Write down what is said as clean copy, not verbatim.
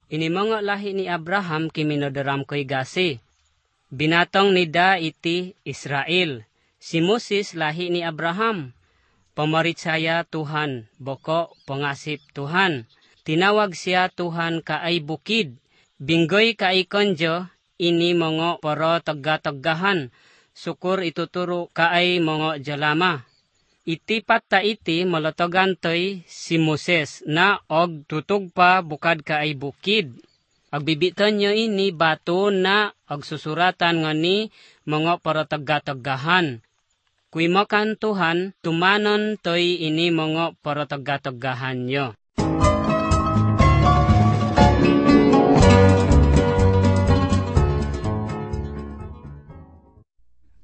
Ini mga lahi ni Abraham kiminodaram ko'y gasi. Binatong ni da iti Israel. Si Moses lahi ni Abraham. Pamaritsaya Tuhan, boko pangasip Tuhan. Tinawag siya Tuhan kaay bukid. Binggoy kaay konjo, ini mga paro tagga-taggahan. Sukur ituturo kaay mga jalama. Iti patta iti malotogantoy si Moses na og tutug pa bukad kaay bukid. Agbibitan nyo ini bato na agsusuratan nga ni mga paro tagga-taggahan. Kuimakan Tuhan, tumanon toy ini mga paro tagga-taggahan nyo.